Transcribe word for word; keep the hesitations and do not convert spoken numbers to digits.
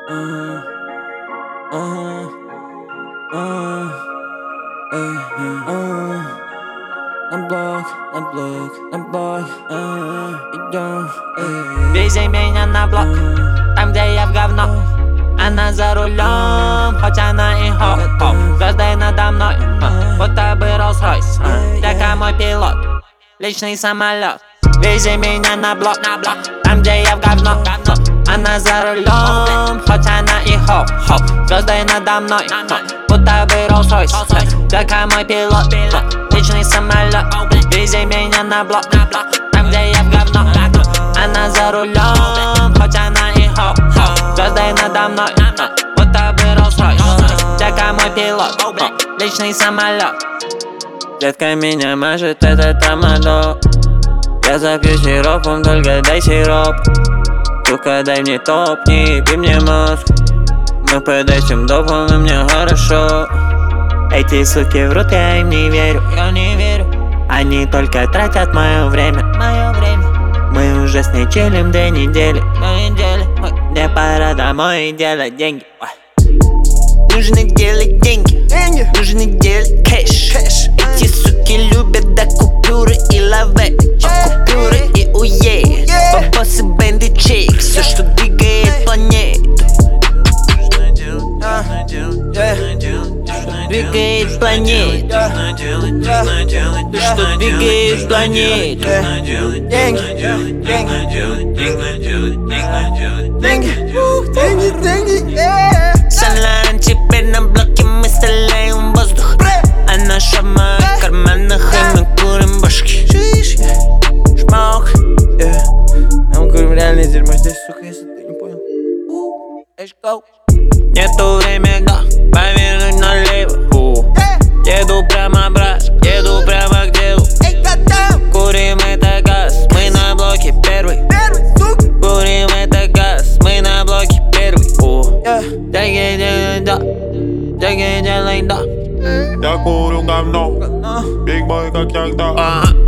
Uh, uh, uh, uh, uh, на блок, на блок, на блок, uh, идем, uh, Вези меня на блок, там, где я в говно. Она за рулем, хоть она и хоп-хоп. Звезды надо мной, uh, будто бы Rolls-Royce, Дека мой пилот, личный самолет. Вези меня на блок, на блок, там, где я в говно. Она за рулем, хоть она и хоп-хоп. Звезды надо мной, uh, будто бы Rolls-Royce, Дека мой пилот, uh, личный самолет. Вези меня на блок, там, где я в говно. Она за рулем, хоть она и хоп-хоп. Звезды надо мной, uh, будто бы Rolls-Royce, Дека мой пилот, uh, личный самолет. Детка, меня мажет этот амадо. Я запью сиропом, только дай сироп. Сука, дай мне топ, не еби мне мозг. Мы под этим допом, и мне хорошо. Эти суки врут, я им не верю. Я не верю, Они только тратят мое время. мое время, Мы уже с ней чилим две недели. две недели. Ой. Мне пора домой и делать деньги. Нужно делать деньги, деньги. Нужно делать кэш, кэш. Эти суки любят до купюры и лаве, купюры и уе, бабосы, бенды, чек, все, что двигает планету. Двигает планету, ты что двигаешь планету. Деньги, деньги, деньги, деньги, yeah. Салам, теперь на блоке мы стреляем в воздух. А наша мать в карманах, и мы курим башки. Шмок, Yeah. А мы курим реальное дерьмо здесь, сука, если ты не понял. let's go. Нету времени, да, повернуть налево. Фу. Еду прямо, брат, еду прямо к делу. Курим это газ, мы на блоке первый. Курим это газ, мы на блоке первый. Фу. Деньги, деньги, да, деньги, делай, да. Я курю говно, биг бой как тогда. Ага.